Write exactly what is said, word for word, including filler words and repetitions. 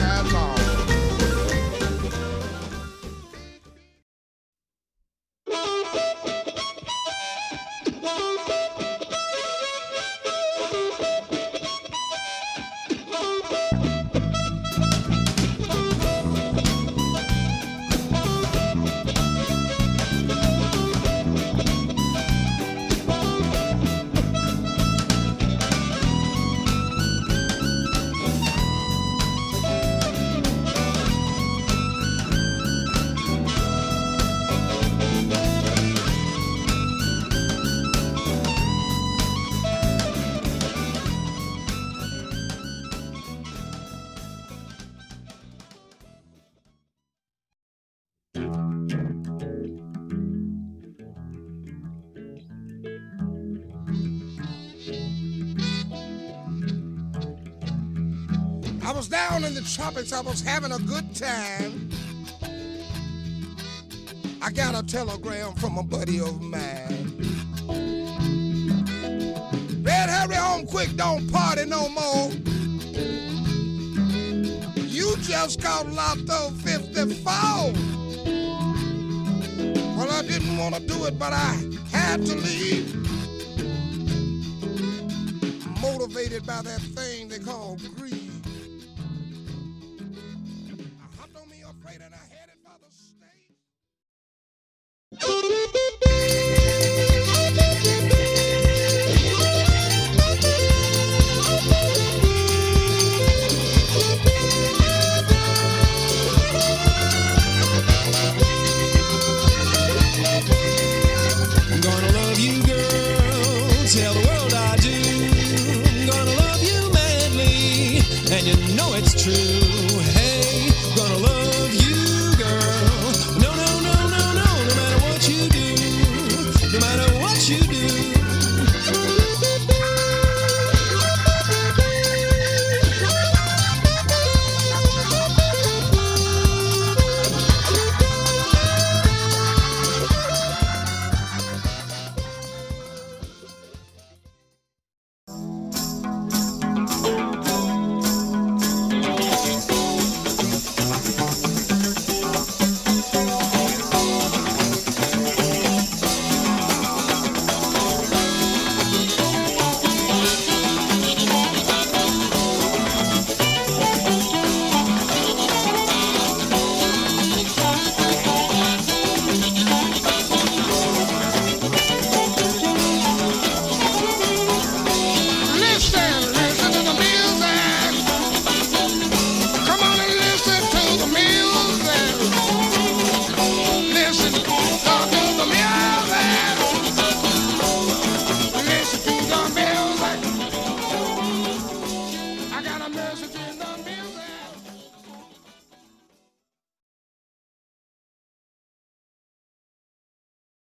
That's all. I was down in the tropics, I was having a good time. I got a telegram from a buddy of mine. Red, hurry home quick, don't party no more. You just got Lotto fifty-four. Well, I didn't want to do it, but I had to leave. Motivated by that thing they call greed. I hopped on me afraid of that.